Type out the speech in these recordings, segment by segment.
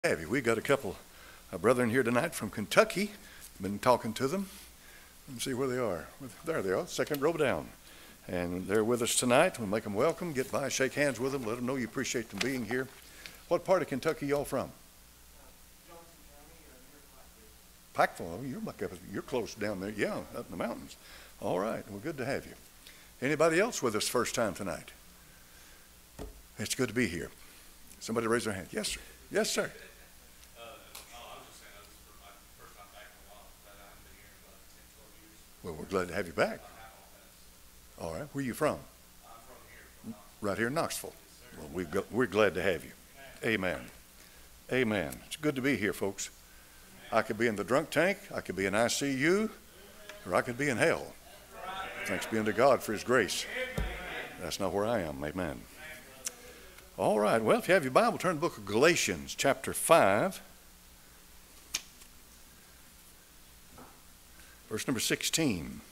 Have you? We got a couple of brethren here tonight from Kentucky. Been talking to them. Let's see where they are. There they are, second row down. And they're with us tonight. We'll make them welcome, get by, shake hands with them, let them know you appreciate them being here. What part of Kentucky y'all from? Johnson County, Pikeville. near Pikeville. Oh, you're close down there. Yeah, up in the mountains. All right. Well, good to have you. Anybody else with us first time tonight? It's good to be here. Somebody raise their hand. Yes, sir. Yes, sir. Well, we're glad to have you back. All right. Where are you from? Right here in Knoxville. Well, we're glad to have you. Amen. Amen. It's good to be here, folks. I could be in the drunk tank, I could be in ICU, or I could be in hell. Thanks be unto God for his grace. That's not where I am. Amen. All right. Well, if you have your Bible, turn to the book of Galatians, chapter 5. Verse number 16.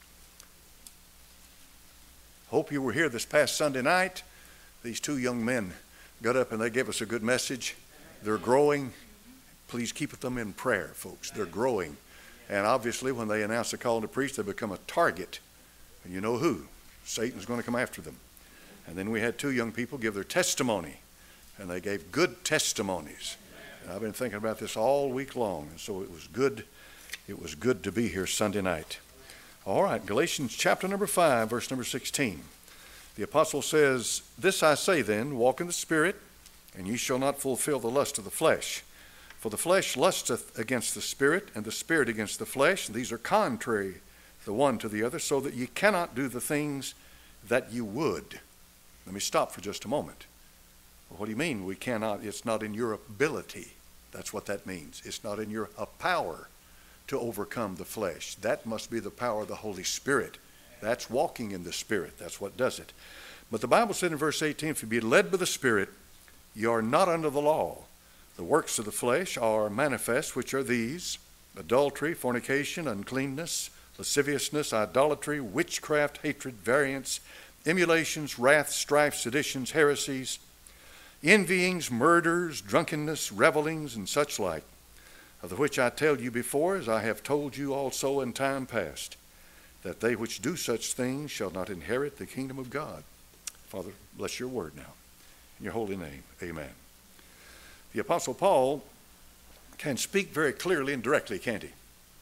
Hope you were here this past Sunday night. These two young men got up and they gave us a good message. They're growing. Please keep them in prayer, folks. They're growing. And obviously, when they announce the call to preach, they become a target. And you know who? Satan's going to come after them. And then we had two young people give their testimony. And they gave good testimonies. And I've been thinking about this all week long. And so it was good. It was good to be here Sunday night. All right, Galatians chapter number 5, verse number 16. The apostle says, "This I say then, walk in the Spirit, and ye shall not fulfill the lust of the flesh. For the flesh lusteth against the Spirit, and the Spirit against the flesh. And these are contrary the one to the other, so that ye cannot do the things that you would." Let me stop for just a moment. Well, what do you mean we cannot? It's not in your ability. That's what that means. It's not in your power to overcome the flesh. That must be the power of the Holy Spirit. That's walking in the Spirit. That's what does it. But the Bible said in verse 18, "If you be led by the Spirit, you are not under the law. The works of the flesh are manifest, which are these: adultery, fornication, uncleanness, lasciviousness, idolatry, witchcraft, hatred, variance, emulations, wrath, strife, seditions, heresies, envyings, murders, drunkenness, revellings, and such like, of the which I tell you before, as I have told you also in time past, that they which do such things shall not inherit the kingdom of God." Father, bless your word now. In your holy name, amen. The Apostle Paul can speak very clearly and directly, can't he?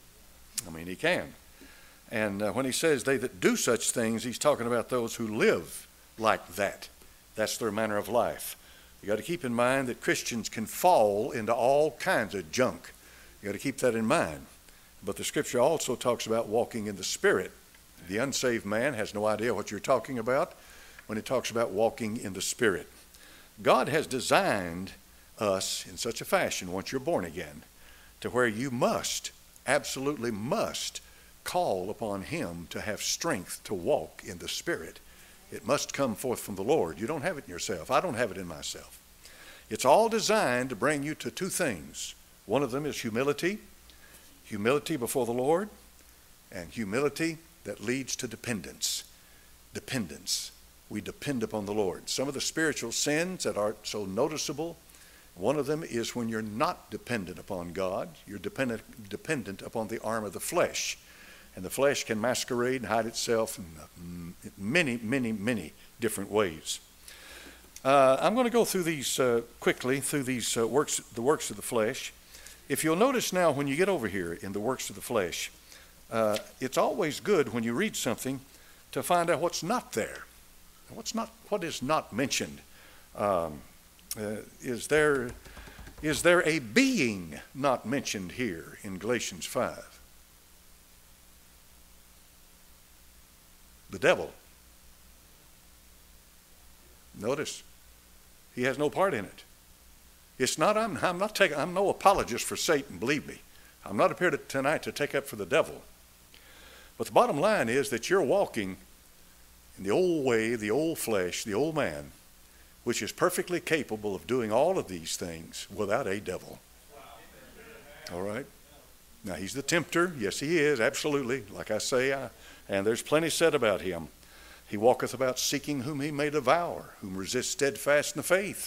I mean, he can. And when he says they that do such things, he's talking about those who live like that. That's their manner of life. You got to keep in mind that Christians can fall into all kinds of junk. You got to keep that in mind. But the scripture also talks about walking in the Spirit. The unsaved man has no idea what you're talking about when it talks about walking in the Spirit. God has designed us in such a fashion, once you're born again, to where you must, absolutely must, call upon him to have strength to walk in the Spirit. It must come forth from the Lord. You don't have it in yourself. I don't have it in myself. It's all designed to bring you to two things. One of them is humility before the Lord, and humility that leads to dependence. Dependence. We depend upon the Lord. Some of the spiritual sins that are so noticeable, one of them is when you're not dependent upon God. You're dependent upon the arm of the flesh. And the flesh can masquerade and hide itself in many, many, many different ways. I'm going to go through these quickly, through these the works of the flesh. If you'll notice now, when you get over here in the works of the flesh, it's always good when you read something to find out what's not there. What is not mentioned? Is there a being not mentioned here in Galatians 5? The devil. Notice, he has no part in it. It's not. I'm no apologist for Satan. Believe me, I'm not up here tonight to take up for the devil. But the bottom line is that you're walking in the old way, the old flesh, the old man, which is perfectly capable of doing all of these things without a devil. All right. Now, he's the tempter. Yes, he is. Absolutely. Like I say, and there's plenty said about him. He walketh about seeking whom he may devour, whom resist steadfast in the faith,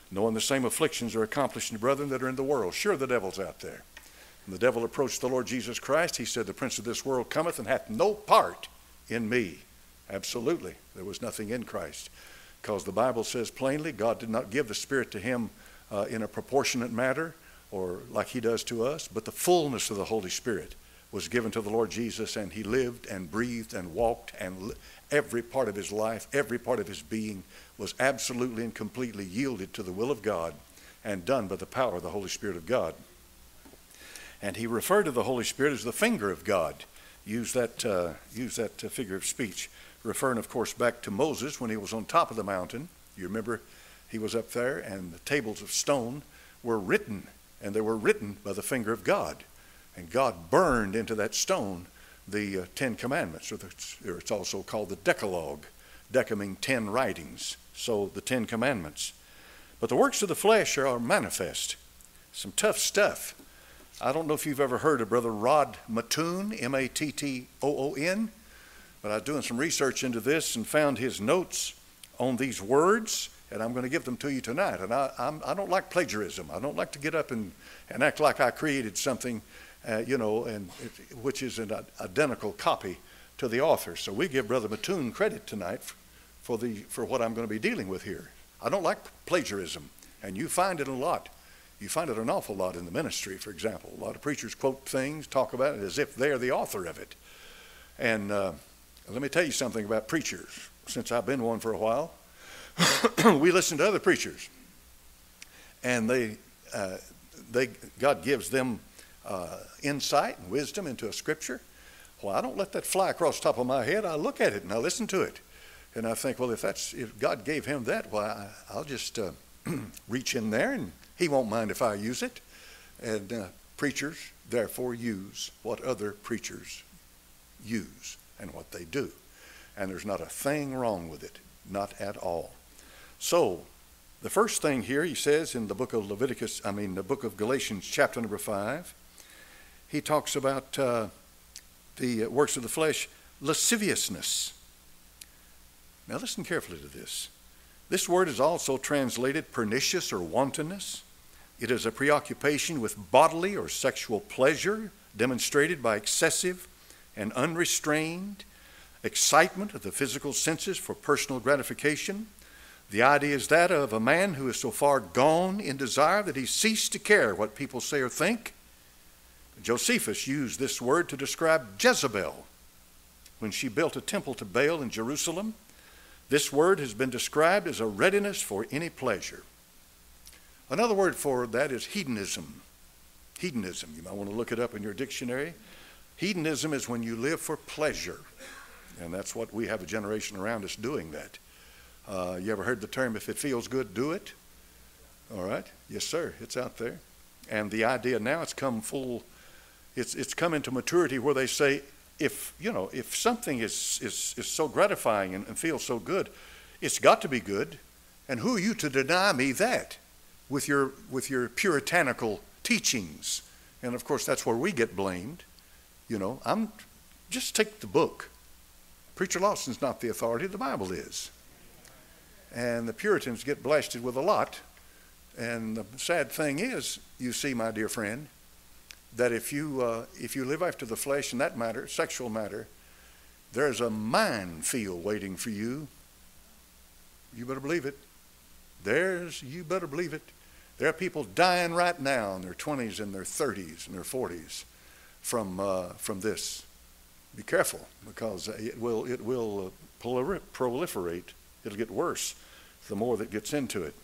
knowing the same afflictions are accomplished in brethren that are in the world. Sure, the devil's out there. When the devil approached the Lord Jesus Christ, he said, the prince of this world cometh and hath no part in me. Absolutely. There was nothing in Christ. Because the Bible says plainly, God did not give the Spirit to him in a proportionate manner or like he does to us, but the fullness of the Holy Spirit was given to the Lord Jesus, and he lived and breathed and walked, and every part of his life, every part of his being was absolutely and completely yielded to the will of God and done by the power of the Holy Spirit of God. And he referred to the Holy Spirit as the finger of God. Use that figure of speech, referring, of course, back to Moses when he was on top of the mountain. You remember he was up there, and the tables of stone were written, and they were written by the finger of God. And God burned into that stone the 10 Commandments, or it's also called the Decalogue, decaming 10 writings, so the 10 Commandments. But the works of the flesh are manifest. Some tough stuff. I don't know if you've ever heard of Brother Rod Mattoon, M-A-T-T-O-O-N, but I was doing some research into this and found his notes on these words, and I'm going to give them to you tonight. And I don't like plagiarism. I don't like to get up and act like I created something, which is an identical copy to the author. So we give Brother Mattoon credit tonight for what I'm going to be dealing with here. I don't like plagiarism, and you find it a lot. You find it an awful lot in the ministry, for example. A lot of preachers quote things, talk about it as if they're the author of it. And let me tell you something about preachers. Since I've been one for a while, we listen to other preachers, and God gives them insight and wisdom into a scripture. Well, I don't let that fly across the top of my head. I look at it and I listen to it, and I think, well, if God gave him that, well, I'll just reach in there, and he won't mind if I use it. And preachers, therefore, use what other preachers use and what they do. And there's not a thing wrong with it, not at all. So, the first thing here, he says in the book of the book of Galatians, chapter number 5, he talks about the works of the flesh, lasciviousness. Now listen carefully to this. This word is also translated pernicious or wantonness. It is a preoccupation with bodily or sexual pleasure demonstrated by excessive and unrestrained excitement of the physical senses for personal gratification. The idea is that of a man who is so far gone in desire that he ceased to care what people say or think. Josephus used this word to describe Jezebel when she built a temple to Baal in Jerusalem. This word has been described as a readiness for any pleasure. Another word for that is hedonism. Hedonism, you might want to look it up in your dictionary. Hedonism is when you live for pleasure. And that's what we have a generation around us doing that. You ever heard the term, if it feels good, do it? All right. Yes, sir. It's out there. And the idea now, it's come into maturity where they say, if something is so gratifying and feels so good, it's got to be good. And who are you to deny me that with your puritanical teachings? And of course, that's where we get blamed. Just take the book. Preacher Lawson's not the authority, the Bible is. And the Puritans get blasted with a lot. And the sad thing is, you see, my dear friend, that if you live after the flesh in that matter, sexual matter, there's a minefield waiting for you. You better believe it. You better believe it. There are people dying right now in their 20s and their 30s and their 40s from this. Be careful, because it will proliferate. It'll get worse the more that gets into it.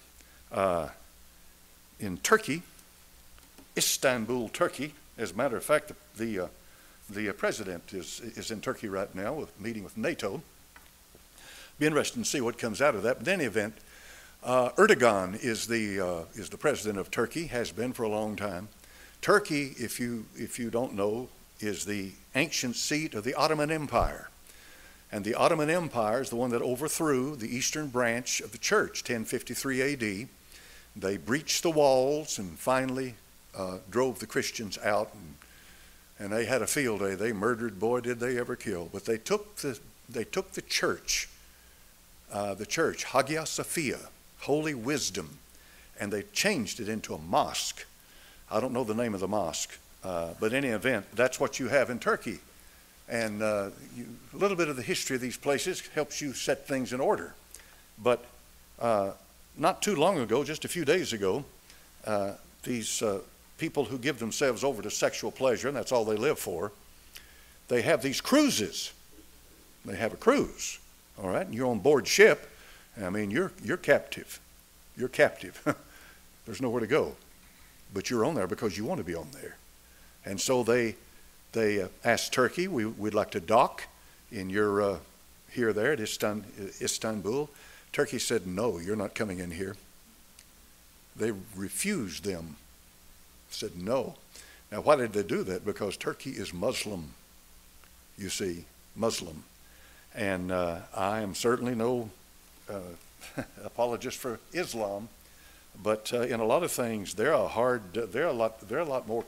In Turkey, Istanbul, Turkey, as a matter of fact, the president is in Turkey right now, meeting with NATO. Be interesting to see what comes out of that. But in any event, Erdogan is the president of Turkey, has been for a long time. Turkey, if you don't know, is the ancient seat of the Ottoman Empire. And the Ottoman Empire is the one that overthrew the eastern branch of the church, 1053 A.D. They breached the walls and finally drove the Christians out. And they had a field day. They murdered, boy, did they ever kill. But they took the church, Hagia Sophia, holy wisdom, and they changed it into a mosque. I don't know the name of the mosque, but in any event, that's what you have in Turkey. And a little bit of the history of these places helps you set things in order. But not too long ago, just a few days ago, these people who give themselves over to sexual pleasure, and that's all they live for, they have these cruises. They have a cruise, all right? And you're on board ship. I mean, you're captive. You're captive. There's nowhere to go. But you're on there because you want to be on there. And so they asked Turkey, we'd like to dock in your here there at Istanbul. Turkey said, no, you're not coming in here. They refused them. Said no. Now, why did they do that? Because Turkey is Muslim, you see, Muslim. And I am certainly no apologist for Islam, but in a lot of things, they're a lot more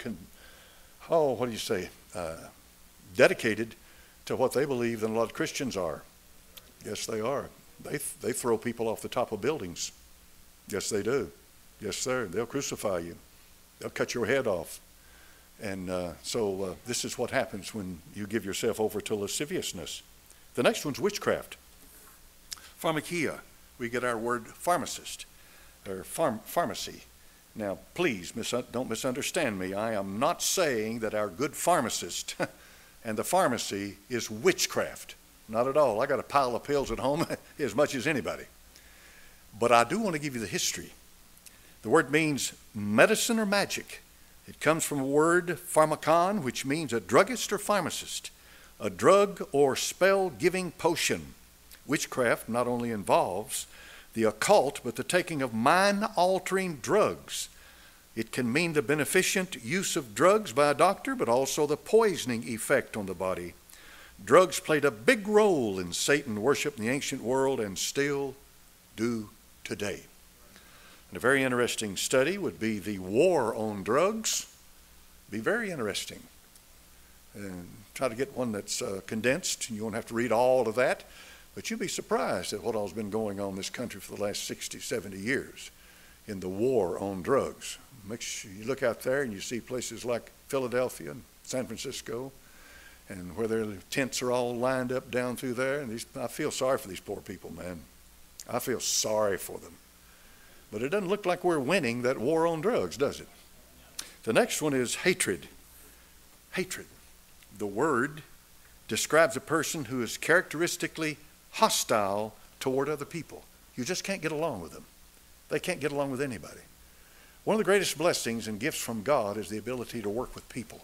dedicated to what they believe than a lot of Christians are. Yes, they are. They throw people off the top of buildings. Yes, they do. Yes, sir. They'll crucify you. They'll cut your head off. And so this is what happens when you give yourself over to lasciviousness. The next one's witchcraft. Pharmakia. We get our word pharmacist, or pharmacy. Now, please don't misunderstand me. I am not saying that our good pharmacist and the pharmacy is witchcraft. Not at all. I got a pile of pills at home as much as anybody. But I do want to give you the history. The word means medicine or magic. It comes from a word pharmakon, which means a druggist or pharmacist, a drug or spell-giving potion. Witchcraft not only involves the occult, but the taking of mind-altering drugs. It can mean the beneficent use of drugs by a doctor, but also the poisoning effect on the body. Drugs played a big role in Satan worship in the ancient world and still do today. And a very interesting study would be the war on drugs. Be very interesting. And try to get one that's condensed. You won't have to read all of that. But you'd be surprised at what all's been going on in this country for the last 60, 70 years in the war on drugs. You look out there and you see places like Philadelphia and San Francisco, and where their tents are all lined up down through there. And I feel sorry for these poor people, man. I feel sorry for them. But it doesn't look like we're winning that war on drugs, does it? The next one is hatred. Hatred. The word describes a person who is characteristically hostile toward other people. You just can't get along with them. They can't get along with anybody. One of the greatest blessings and gifts from God is the ability to work with people.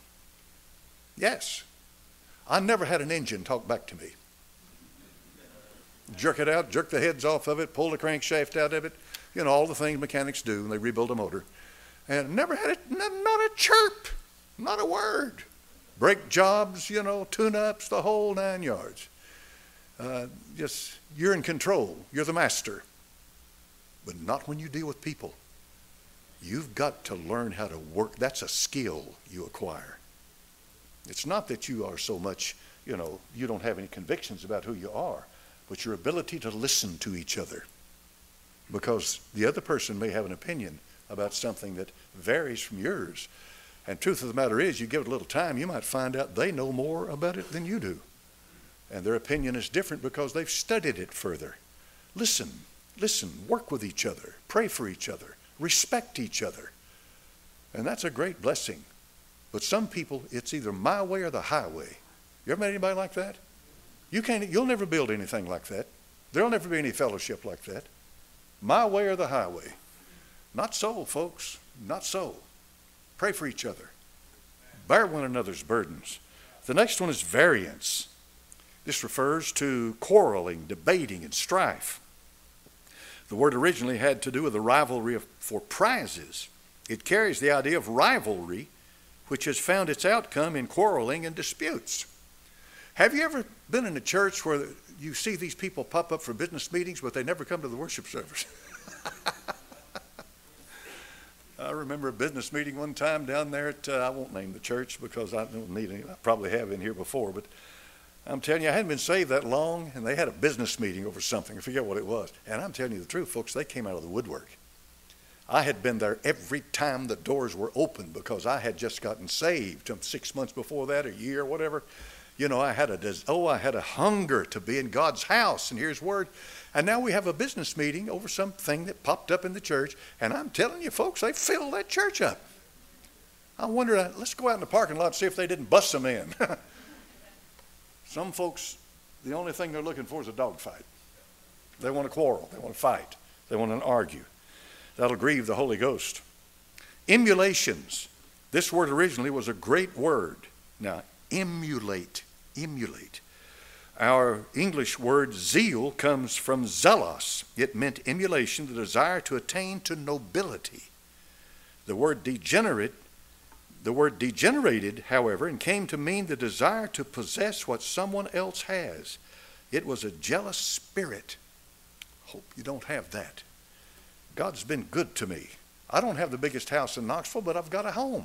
Yes. I never had an engine talk back to me. Jerk it out, jerk the heads off of it, pull the crankshaft out of it, all the things mechanics do when they rebuild a motor. And never had it, not a chirp, not a word. Brake jobs, tune-ups, the whole 9 yards. Just, you're in control. You're the master. But not when you deal with people. You've got to learn how to work. That's a skill you acquire. It's not that you are so much, you don't have any convictions about who you are, but your ability to listen to each other. Because the other person may have an opinion about something that varies from yours. And truth of the matter is, you give it a little time, you might find out they know more about it than you do. And their opinion is different because they've studied it further. Listen, work with each other, pray for each other, respect each other. And that's a great blessing. But some people, it's either my way or the highway. You ever met anybody like that? You'll never build anything like that. There'll never be any fellowship like that. My way or the highway. Not so, folks. Not so. Pray for each other. Bear one another's burdens. The next one is variance. This refers to quarreling, debating, and strife. The word originally had to do with the rivalry for prizes. It carries the idea of rivalry, which has found its outcome in quarreling and disputes. Have you ever been in a church where you see these people pop up for business meetings, but they never come to the worship service? I remember a business meeting one time down there at, I won't name the church because I don't need any, I probably have in here before, but I'm telling you, I hadn't been saved that long, and they had a business meeting over something. I forget what it was. And I'm telling you the truth, folks, they came out of the woodwork. I had been there every time the doors were open because I had just gotten saved 6 months before that, a year, whatever. You know, I had a hunger to be in God's house and hear His word. And now we have a business meeting over something that popped up in the church. And I'm telling you, folks, they filled that church up. I wonder, let's go out in the parking lot and see if they didn't bust them in. Some folks, the only thing they're looking for is a dogfight. They want to quarrel. They want to fight. They want to argue. That'll grieve the Holy Ghost. Emulations. This word originally was a great word. Now, emulate. Our English word zeal comes from zelos. It meant emulation, the desire to attain to nobility. The word degenerated, however, and came to mean the desire to possess what someone else has. It was a jealous spirit. Hope you don't have that. God's been good to me. I don't have the biggest house in Knoxville, but I've got a home.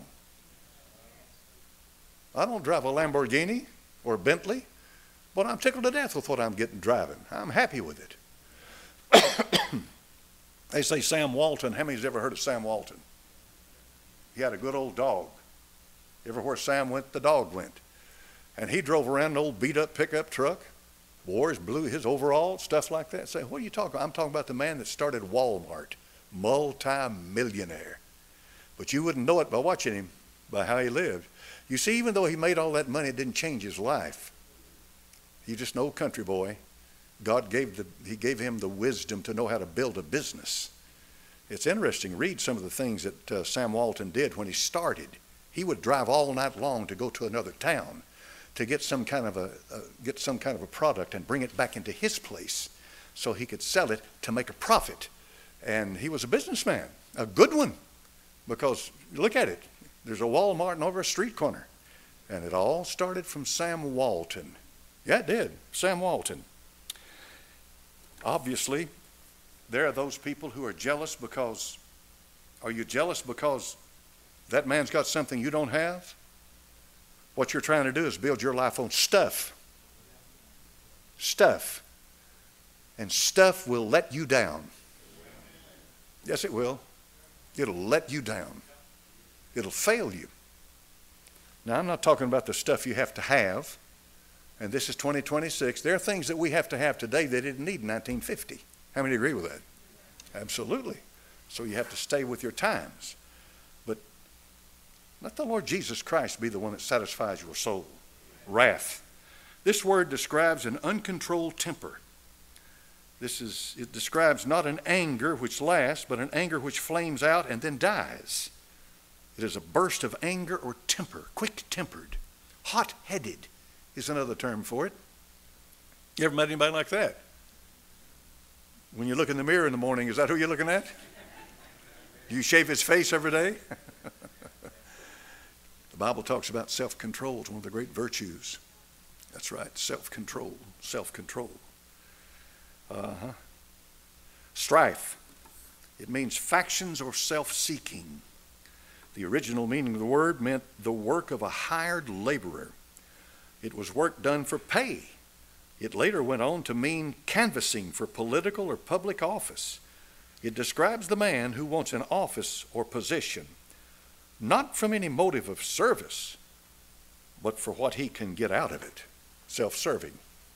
I don't drive a Lamborghini or a Bentley, but I'm tickled to death with what I'm getting driving. I'm happy with it. They say Sam Walton. How many's ever heard of Sam Walton? He had a good old dog. Everywhere Sam went, the dog went. And he drove around an old beat-up pickup truck, wore his overalls, stuff like that. Say, what are you talking about? I'm talking about the man that started Walmart, multi-millionaire. But you wouldn't know it by watching him, by how he lived. You see, even though he made all that money, it didn't change his life. He's just an old country boy. God gave him the wisdom to know how to build a business. It's interesting to read some of the things that Sam Walton did when he started. He would drive all night long to go to another town to get some kind of a product and bring it back into his place so he could sell it to make a profit. And he was a businessman, a good one, because look at it. There's a Walmart over a street corner. And it all started from Sam Walton. Yeah, it did. Sam Walton. Obviously, there are those people who are jealous because, are you jealous because that man's got something you don't have? What you're trying to do is build your life on stuff. Stuff. And stuff will let you down. Yes, it will. It'll let you down. It'll fail you. Now, I'm not talking about the stuff you have to have. And this is 2026. There are things that we have to have today they didn't need in 1950. How many agree with that? Absolutely. So you have to stay with your times. But let the Lord Jesus Christ be the one that satisfies your soul. Wrath. This word describes an uncontrolled temper. It describes not an anger which lasts, but an anger which flames out and then dies. It is a burst of anger or temper, quick-tempered. Hot-headed is another term for it. You ever met anybody like that? When you look in the mirror in the morning, is that who you're looking at? Do you shave his face every day? The Bible talks about self-control. It's one of the great virtues. That's right, self-control, self-control. Strife. It means factions or self-seeking. The original meaning of the word meant the work of a hired laborer. It was work done for pay. It later went on to mean canvassing for political or public office. It describes the man who wants an office or position, not from any motive of service, but for what he can get out of it, self-serving.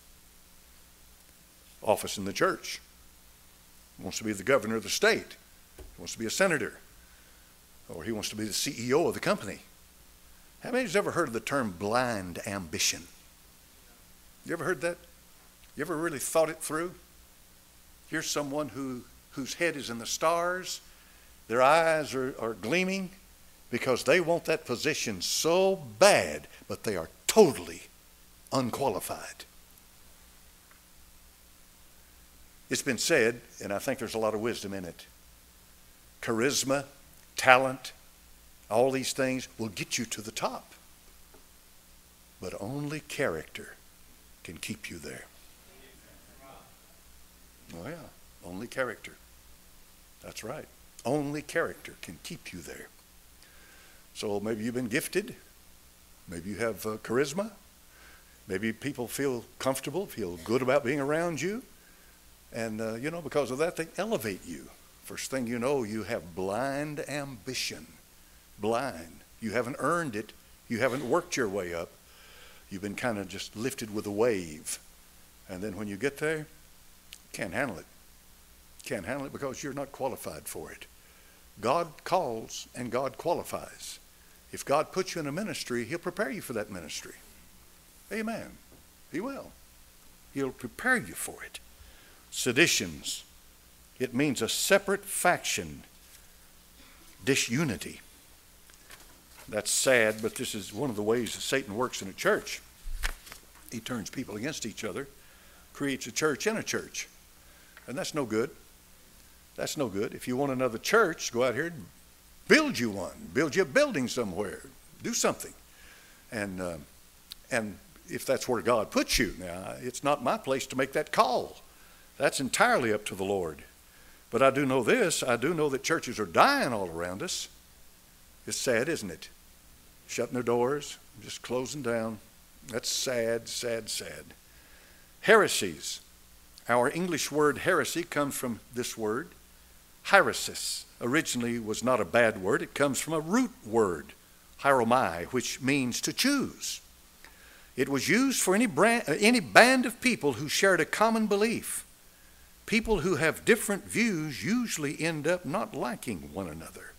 Office in the church. He wants to be the governor of the state. He wants to be a senator. Or he wants to be the CEO of the company. How many has ever heard of the term blind ambition? You ever heard that? You ever really thought it through? Here's someone whose head is in the stars. Their eyes are gleaming because they want that position so bad, but they are totally unqualified. It's been said, and I think there's a lot of wisdom in it. Charisma, talent, all these things will get you to the top. But only character can keep you there. Oh yeah, only character. That's right. Only character can keep you there. So maybe you've been gifted. Maybe you have charisma. Maybe people feel comfortable, feel good about being around you. And, because of that, they elevate you First thing you know, you have blind ambition. Blind. You haven't earned it. You haven't worked your way up. You've been kind of just lifted with a wave. And then when you get there, you can't handle it. Can't handle it because you're not qualified for it. God calls and God qualifies. If God puts you in a ministry, He'll prepare you for that ministry. Amen. He will. He'll prepare you for it. Seditions. It means a separate faction. Disunity. That's sad, but this is one of the ways that Satan works in a church. He turns people against each other, creates a church in a church. And that's no good. That's no good. If you want another church, go out here and build you one. Build you a building somewhere. Do something. And if that's where God puts you. Now, it's not my place to make that call. That's entirely up to the Lord. But I do know this. I do know that churches are dying all around us. It's sad, isn't it? Shutting their doors, just closing down. That's sad, sad, sad. Heresies. Our English word heresy comes from this word, hieresis. Originally was not a bad word. It comes from a root word, hieromai, which means to choose. It was used for any band of people who shared a common belief. People who have different views usually end up not liking one another.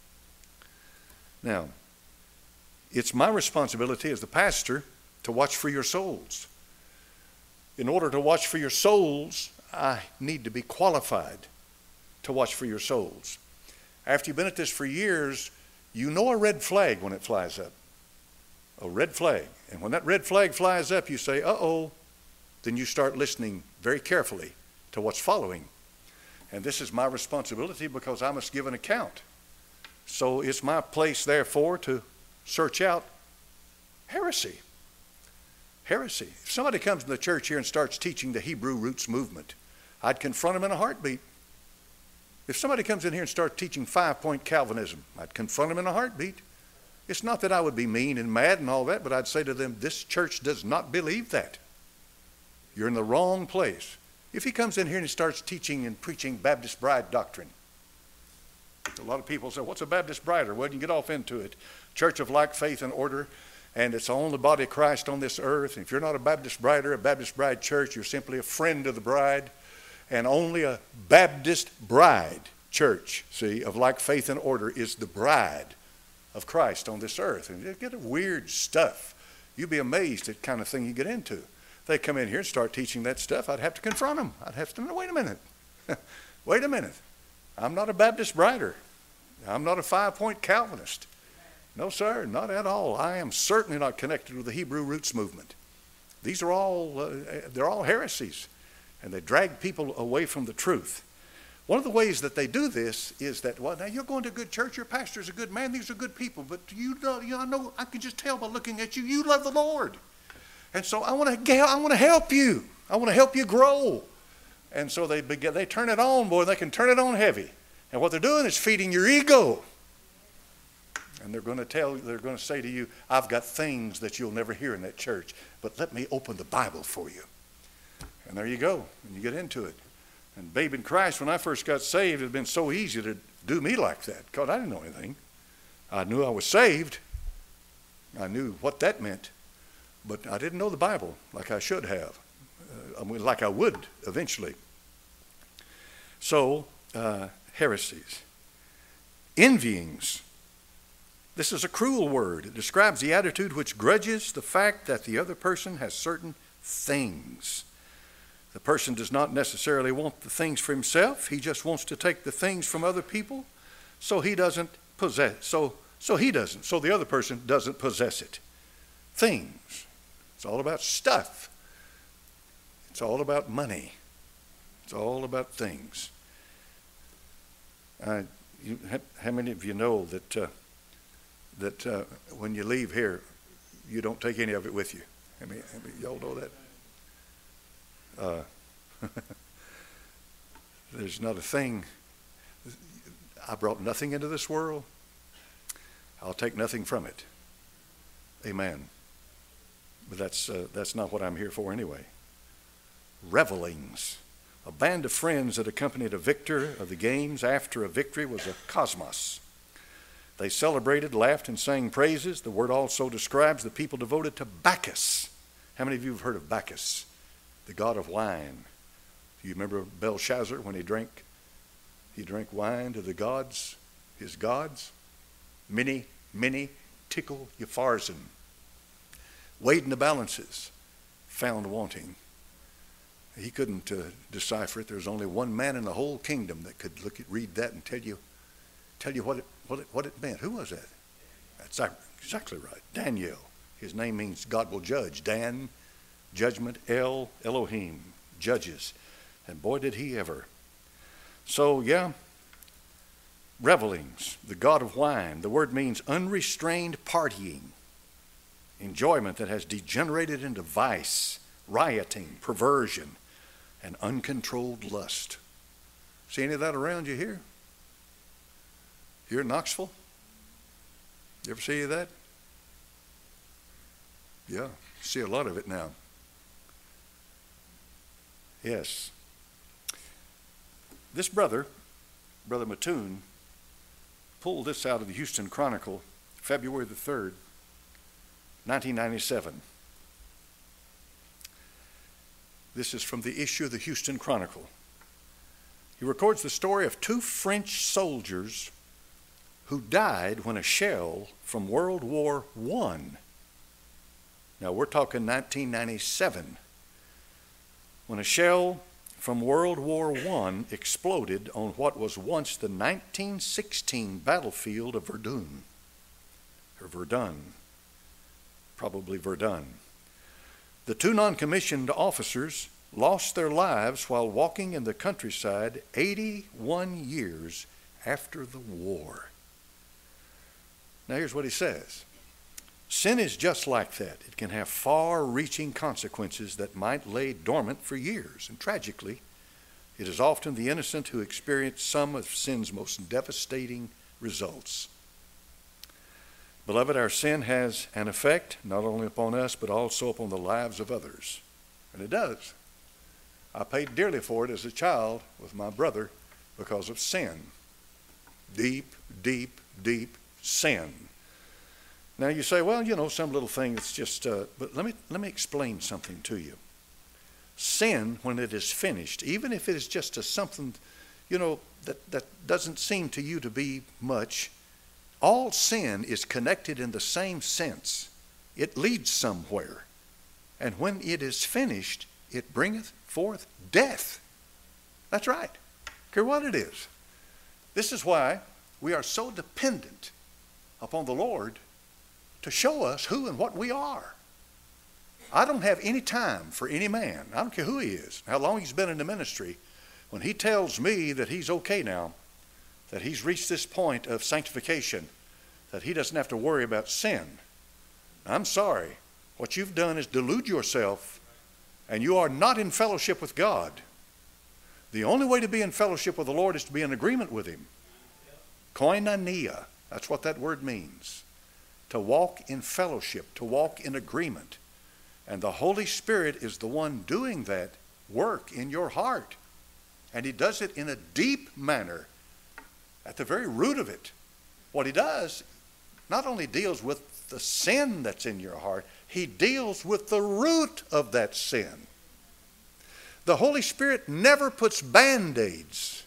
Now, it's my responsibility as the pastor to watch for your souls. In order to watch for your souls, I need to be qualified to watch for your souls. After you've been at this for years, you know a red flag when it flies up. A red flag. And when that red flag flies up, you say, uh-oh. Then you start listening very carefully to what's following. And this is my responsibility because I must give an account. So it's my place, therefore, to search out heresy. Heresy. If somebody comes to the church here and starts teaching the Hebrew roots movement, I'd confront him in a heartbeat. If somebody comes in here and starts teaching 5-point Calvinism, I'd confront him in a heartbeat. It's not that I would be mean and mad and all that, but I'd say to them, this church does not believe that. You're in the wrong place. If he comes in here and he starts teaching and preaching Baptist bride doctrine, a lot of people say, what's a Baptist bride? Or well, you can get off into it. Church of like faith and order, and it's the only body of Christ on this earth. And if you're not a Baptist bride or a Baptist bride church, you're simply a friend of the bride. And only a Baptist bride church, see, of like faith and order is the bride of Christ on this earth. And you get weird stuff. You'd be amazed at the kind of thing you get into. If they come in here and start teaching that stuff, I'd have to confront them. I'd have to, wait a minute. Wait a minute. I'm not a Baptist brider. I'm not a 5-point Calvinist. No, sir, not at all. I am certainly not connected with the Hebrew roots movement. These are all, they're all heresies, and they drag people away from the truth. One of the ways that they do this is that, well, now you're going to a good church, your pastor's a good man, these are good people, but I know, I can just tell by looking at you, you love the Lord. And so I want to help you. I want to help you grow. And so they turn it on, boy, they can turn it on heavy. And what they're doing is feeding your ego. And they're going to say to you, I've got things that you'll never hear in that church, but let me open the Bible for you. And there you go, and you get into it. And babe in Christ, when I first got saved, it had been so easy to do me like that, because I didn't know anything. I knew I was saved. I knew what that meant, but I didn't know the Bible like I should have, like I would eventually. So, heresies. Envyings. This is a cruel word. It describes the attitude which grudges the fact that the other person has certain things. The person does not necessarily want the things for himself. He just wants to take the things from other people, so he doesn't possess. So the other person doesn't possess it. Things. It's all about stuff. It's all about money. It's all about things. How many of you know that when you leave here, you don't take any of it with you? I mean, y'all know that? There's not a thing. I brought nothing into this world. I'll take nothing from it. Amen. But that's not what I'm here for anyway. Revelings. A band of friends that accompanied a victor of the games after a victory was a cosmos. They celebrated, laughed, and sang praises. The word also describes the people devoted to Bacchus. How many of you have heard of Bacchus, the god of wine? Do you remember Belshazzar when he drank wine to the gods, his gods? Many tickle Upharsin. Weighed in the balances, found wanting. He couldn't decipher it. There's only one man in the whole kingdom that could read that and tell you what it meant. Who was that? That's exactly right. Daniel. His name means God will judge. Dan, judgment. El, Elohim, judges. And boy, did he ever. So, yeah, revelings, the god of wine. The word means unrestrained partying, enjoyment that has degenerated into vice, rioting, perversion, and uncontrolled lust. See any of that around you here? Here in Knoxville? You ever see that? Yeah, see a lot of it now. Yes. This Brother Mattoon, pulled this out of the Houston Chronicle, February the 3rd, 1997. This is from the issue of the Houston Chronicle. He records the story of two French soldiers who died when a shell from World War I. Now we're talking 1997. When a shell from World War I exploded on what was once the 1916 battlefield of Verdun. Or Verdun. Probably Verdun. The two non-commissioned officers lost their lives while walking in the countryside 81 years after the war. Now here's what he says. Sin is just like that. It can have far-reaching consequences that might lay dormant for years. And tragically, it is often the innocent who experience some of sin's most devastating results. Beloved, our sin has an effect not only upon us, but also upon the lives of others. And it does. I paid dearly for it as a child with my brother because of sin. Deep sin. Now you say, well, some little thing that's just, but let me explain something to you. Sin, when it is finished, even if it is just something, that doesn't seem to you to be much, all sin is connected in the same sense. It leads somewhere. And when it is finished, it bringeth forth death. That's right. Care what it is. This is why we are so dependent upon the Lord to show us who and what we are. I don't have any time for any man. I don't care who he is, how long he's been in the ministry. When he tells me that he's okay now, that he's reached this point of sanctification, that he doesn't have to worry about sin, I'm sorry. What you've done is delude yourself, and you are not in fellowship with God. The only way to be in fellowship with the Lord is to be in agreement with him. Koinonia, that's what that word means. To walk in fellowship, to walk in agreement. And the Holy Spirit is the one doing that work in your heart. And he does it in a deep manner, at the very root of it. What he does, not only deals with the sin that's in your heart, he deals with the root of that sin. The Holy Spirit never puts bandages.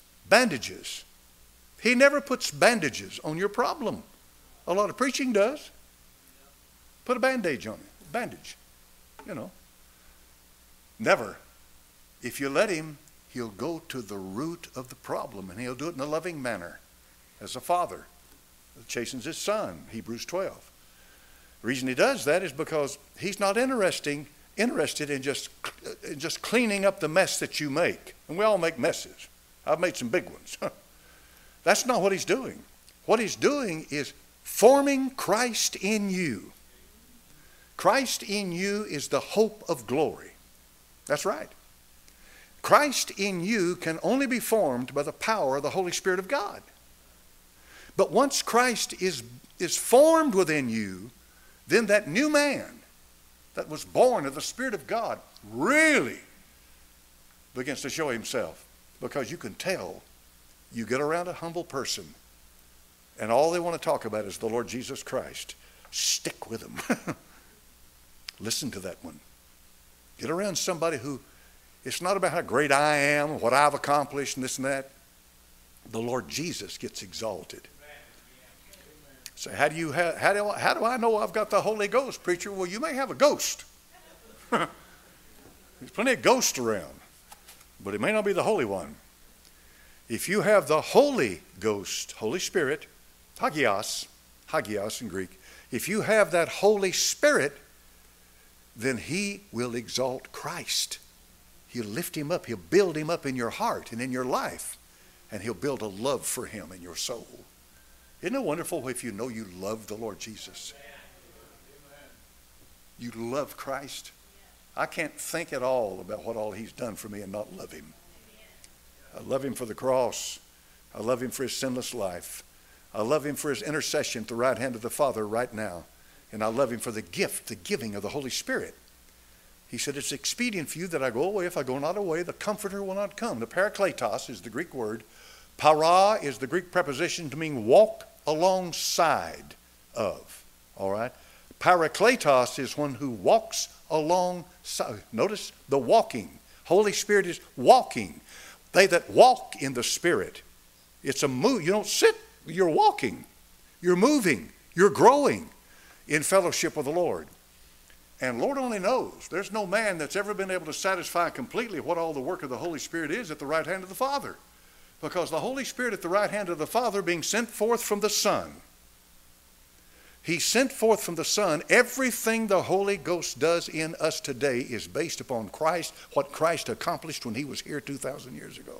He never puts bandages on your problem. A lot of preaching does. Put a bandage on it. Bandage. Never. If you let him, he'll go to the root of the problem, and he'll do it in a loving manner. As a father chastens his son, Hebrews 12. The reason he does that is because he's not interested in just cleaning up the mess that you make. And we all make messes. I've made some big ones. That's not what he's doing. What he's doing is forming Christ in you. Christ in you is the hope of glory. That's right. Christ in you can only be formed by the power of the Holy Spirit of God. But once Christ is formed within you, then that new man that was born of the Spirit of God really begins to show himself, because you can tell. You get around a humble person and all they want to talk about is the Lord Jesus Christ. Stick with them. Listen to that one. Get around somebody who, it's not about how great I am, what I've accomplished and this and that. The Lord Jesus gets exalted. Say, how do I know I've got the Holy Ghost, preacher? Well, you may have a ghost. There's plenty of ghosts around, but it may not be the Holy One. If you have the Holy Ghost, Holy Spirit, hagios in Greek, if you have that Holy Spirit, then he will exalt Christ. He'll lift him up. He'll build him up in your heart and in your life. And he'll build a love for him in your soul. Isn't it wonderful if you know you love the Lord Jesus? You love Christ. I can't think at all about what all he's done for me and not love him. I love him for the cross. I love him for his sinless life. I love him for his intercession at the right hand of the Father right now. And I love him for the gift, the giving of the Holy Spirit. He said, it's expedient for you that I go away. If I go not away, the Comforter will not come. The parakletos is the Greek word. Para is the Greek preposition to mean walk alongside of. All right? Parakletos is one who walks alongside. Notice the walking. Holy Spirit is walking. They that walk in the Spirit. It's a move. You don't sit. You're walking. You're moving. You're growing in fellowship with the Lord. And Lord only knows. There's no man that's ever been able to satisfy completely what all the work of the Holy Spirit is at the right hand of the Father. Because the Holy Spirit at the right hand of the Father being sent forth from the Son. He sent forth from the Son. Everything the Holy Ghost does in us today is based upon Christ, what Christ accomplished when he was here 2,000 years ago.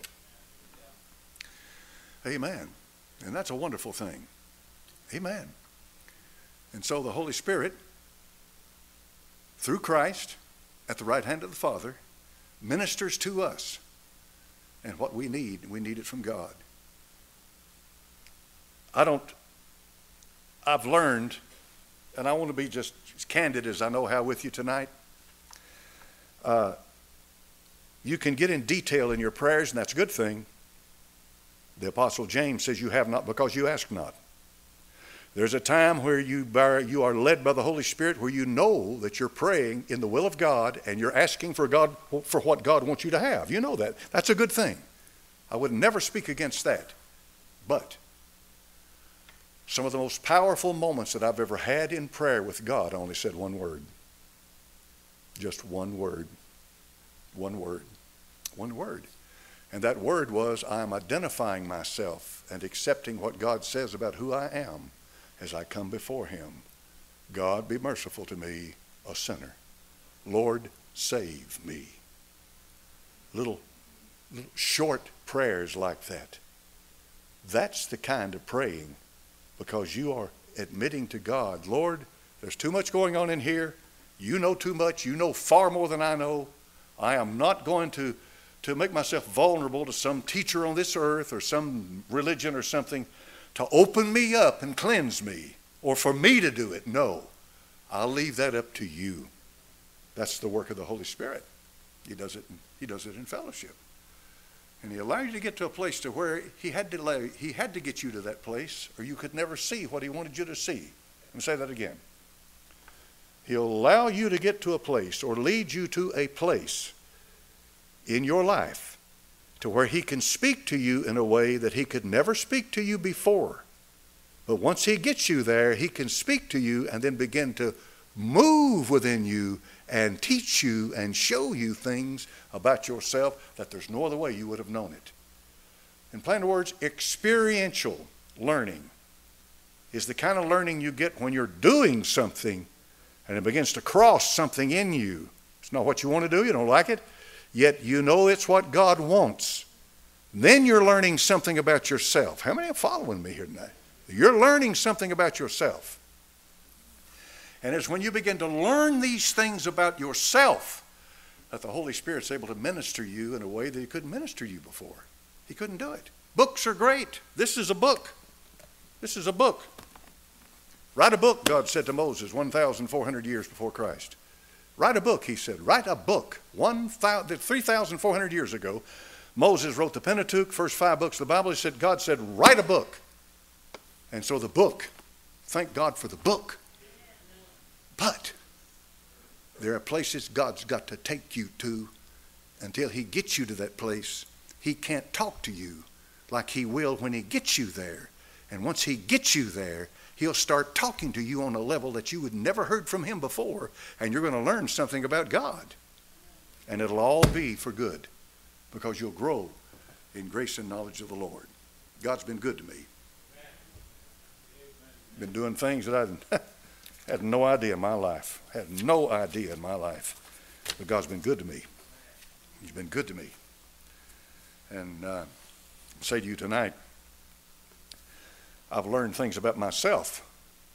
Amen. And that's a wonderful thing. Amen. And so the Holy Spirit, through Christ, at the right hand of the Father, ministers to us. And what we need it from God. I've learned, and I want to be just as candid as I know how with you tonight. You can get in detail in your prayers, and that's a good thing. The Apostle James says you have not because you ask not. There's a time where you are led by the Holy Spirit where you know that you're praying in the will of God and you're asking for what God wants you to have. You know that. That's a good thing. I would never speak against that. But some of the most powerful moments that I've ever had in prayer with God, I only said one word. Just one word. One word. One word. And that word was, I am identifying myself and accepting what God says about who I am as I come before him. God, be merciful to me, a sinner. Lord, save me. Little short prayers like that. That's the kind of praying, because you are admitting to God, Lord, there's too much going on in here. You know too much. You know far more than I know. I am not going to make myself vulnerable to some teacher on this earth or some religion or something to open me up and cleanse me, or for me to do it. No, I'll leave that up to you. That's the work of the Holy Spirit. He does it in fellowship. And he allows you to get to a place to where he had to get you to that place, or you could never see what he wanted you to see. Let me say that again. He'll allow you to get to a place or lead you to a place in your life to where he can speak to you in a way that he could never speak to you before. But once he gets you there, he can speak to you and then begin to move within you and teach you and show you things about yourself that there's no other way you would have known it. In plain words, experiential learning is the kind of learning you get when you're doing something and it begins to cross something in you. It's not what you want to do, you don't like it, yet you know it's what God wants. Then you're learning something about yourself. How many are following me here tonight? You're learning something about yourself. And it's when you begin to learn these things about yourself that the Holy Spirit's able to minister you in a way that he couldn't minister you before. He couldn't do it. Books are great. This is a book. This is a book. Write a book, God said to Moses 1,400 years before Christ. Write a book, he said. Write a book. 3,400 years ago, Moses wrote the Pentateuch, first 5 books of the Bible. He said, God said, write a book. And so the book, thank God for the book. But there are places God's got to take you to. Until he gets you to that place, he can't talk to you like he will when he gets you there. And once he gets you there, he'll start talking to you on a level that you had never heard from him before. And you're going to learn something about God. And it'll all be for good, because you'll grow in grace and knowledge of the Lord. God's been good to me. Been doing things that I had no idea in my life. Had no idea in my life. But God's been good to me. He's been good to me. And I say to you tonight, I've learned things about myself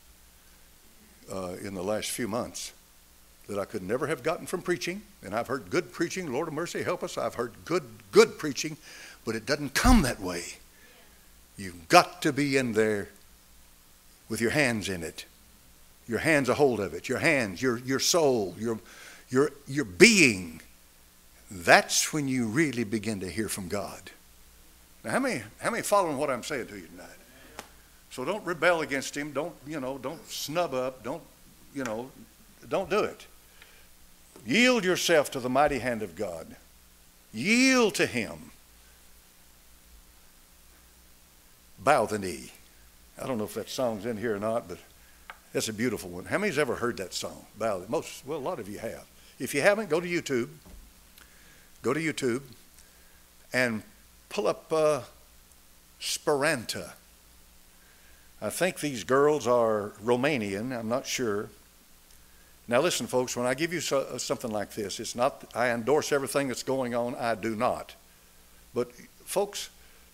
in the last few months that I could never have gotten from preaching. And I've heard good preaching. Lord of mercy, help us. I've heard good preaching, but it doesn't come that way. You've got to be in there with your hands in it. Your hands a hold of it. Your hands, your soul, your being. That's when you really begin to hear from God. Now, how many following what I'm saying to you tonight? So don't rebel against him. Don't snub up. Don't do it. Yield yourself to the mighty hand of God. Yield to him. Bow the knee. I don't know if that song's in here or not, but that's a beautiful one. How many's ever heard that song? Bow. A lot of you have. If you haven't, go to YouTube. Go to YouTube and pull up Speranta. I think these girls are Romanian. I'm not sure. Now listen, folks, when I give you something like this, it's not I endorse everything that's going on. I do not. But folks,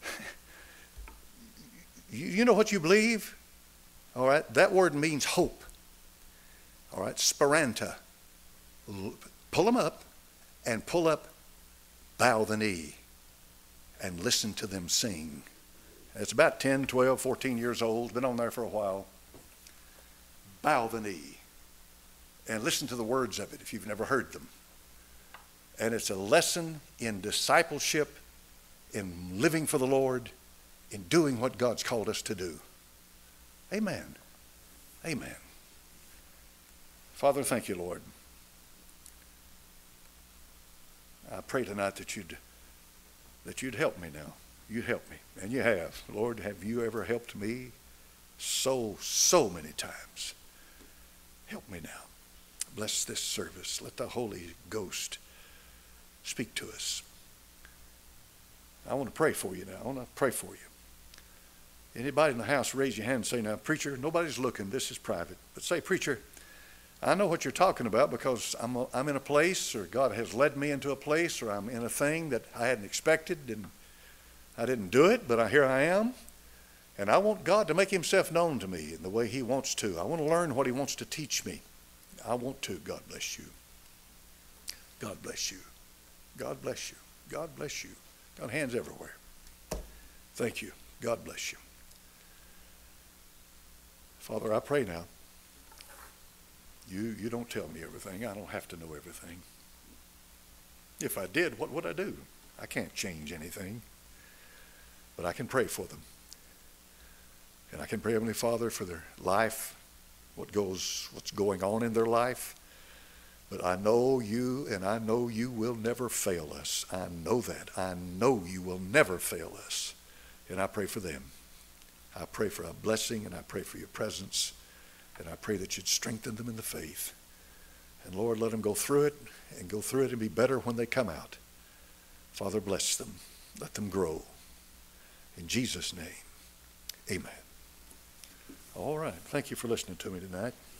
you know what you believe? All right? That word means hope. All right? Speranta. Pull them up and pull up Bow the Knee and listen to them sing. It's about 10, 12, 14 years old. Been on there for a while. Bow the knee and listen to the words of it if you've never heard them. And it's a lesson in discipleship, in living for the Lord, in doing what God's called us to do. Amen. Amen. Father, thank you, Lord. I pray tonight that you'd help me now. You'd help me. And you have. Lord, have you ever helped me? So many times. Help me now. Bless this service. Let the Holy Ghost speak to us. I want to pray for you now. I want to pray for you. Anybody in the house, raise your hand and say, now, preacher, nobody's looking. This is private. But say, preacher, I know what you're talking about because I'm in a place, or God has led me into a place, or I'm in a thing that I hadn't expected, and I didn't do it, but here I am. And I want God to make himself known to me in the way he wants to. I want to learn what he wants to teach me. I want to. God bless you. God bless you. God bless you. God bless you. Got hands everywhere. Thank you. God bless you. Father, I pray now. You don't tell me everything. I don't have to know everything. If I did, what would I do? I can't change anything. But I can pray for them. And I can pray, Heavenly Father, for their life, what's going on in their life. But I know you, and I know you will never fail us. I know that. I know you will never fail us. And I pray for them. I pray for a blessing, and I pray for your presence. And I pray that you'd strengthen them in the faith. And Lord, let them go through it and be better when they come out. Father, bless them. Let them grow. In Jesus' name, amen. All right. Thank you for listening to me tonight.